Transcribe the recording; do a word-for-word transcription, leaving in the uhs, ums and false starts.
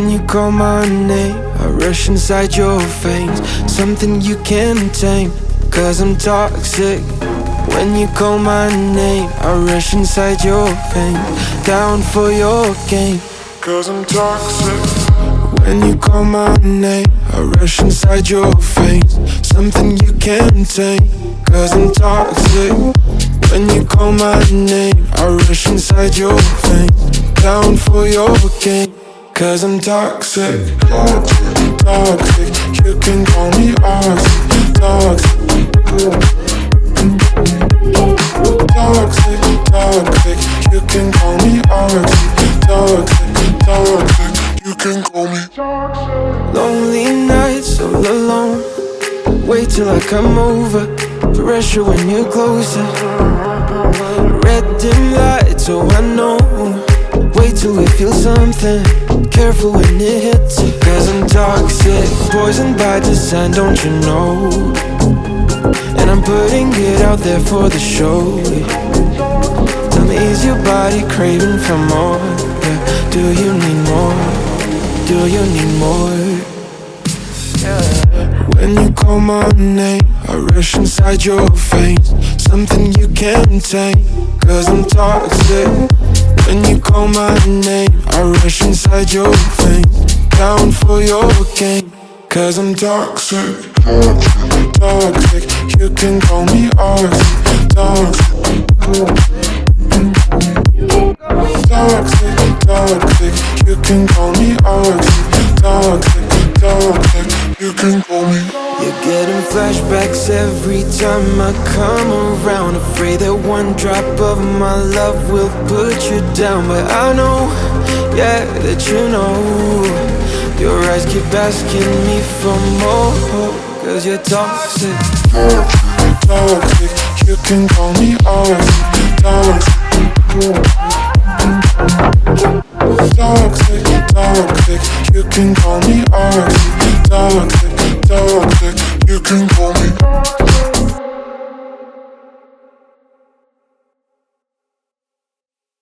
When you call my name, I rush inside your veins. Something you can't tame, cause I'm toxic. When you call my name, I rush inside your veins. Down for your game, cause I'm toxic. When you call my name, I rush inside your veins. Something you can't tame, cause I'm toxic. When you call my name, I rush inside your veins. Down for your game, cause I'm toxic. Toxic, toxic. You can call me oxy. Toxic, toxic, toxic. You can call me oxy. Toxic, toxic. You can call me toxic. Lonely nights all alone. Wait till I come over. Pressure when you're closer. Red dim lights, oh I know. Wait till we feel something. Careful when it hits you, cause I'm toxic. Poisoned by design, don't you know? And I'm putting it out there for the show. Tell me, is your body craving for more? Yeah. Do you need more? Do you need more? Yeah. When you call my name, I rush inside your veins. Something you can't tame, cause I'm toxic. When you call my name, I rush inside your veins. Down for your game, cause I'm toxic. Toxic, toxic. You can call me oxy. Toxic, toxic, toxic. You can call me oxy. Toxic, toxic. You can call me. You're getting flashbacks every time I come around. Afraid that one drop of my love will put you down. But I know, yeah, that you know. Your eyes keep asking me for more, cause you're toxic. Toxic, toxic. You can call me oxy. Toxic, toxic, toxic. You can call me oxy. Toxic, toxic. You can call me